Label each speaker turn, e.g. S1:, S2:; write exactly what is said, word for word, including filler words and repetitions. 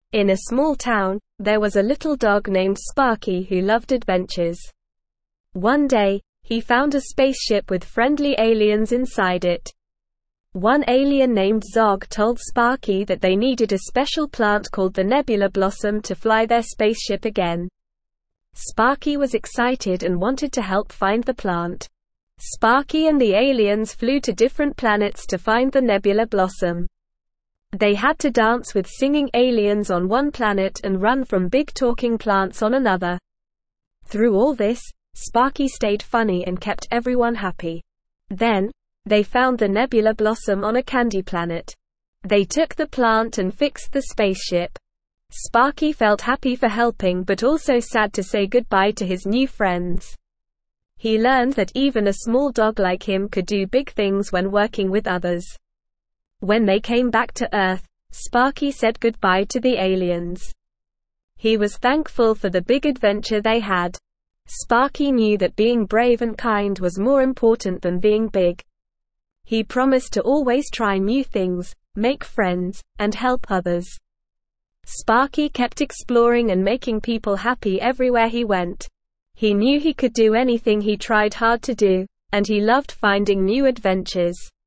S1: In a small town, there was a little dog named Sparky who loved adventures. One day, he found a spaceship with friendly aliens inside it. One alien named Zog told Sparky that they needed a special plant called the Nebula Blossom to fly their spaceship again. Sparky was excited and wanted to help find the plant. Sparky and the aliens flew to different planets to find the Nebula Blossom. They had to dance with singing aliens on one planet and run from big talking plants on another. Through all this, Sparky stayed funny and kept everyone happy. Then, they found the Nebula Blossom on a candy planet. They took the plant and fixed the spaceship. Sparky felt happy for helping but also sad to say goodbye to his new friends. He learned that even a small dog like him could do big things when working with others. When they came back to Earth, Sparky said goodbye to the aliens. He was thankful for the big adventure they had. Sparky knew that being brave and kind was more important than being big. He promised to always try new things, make friends, and help others. Sparky kept exploring and making people happy everywhere he went. He knew he could do anything he tried hard to do, and he loved finding new adventures.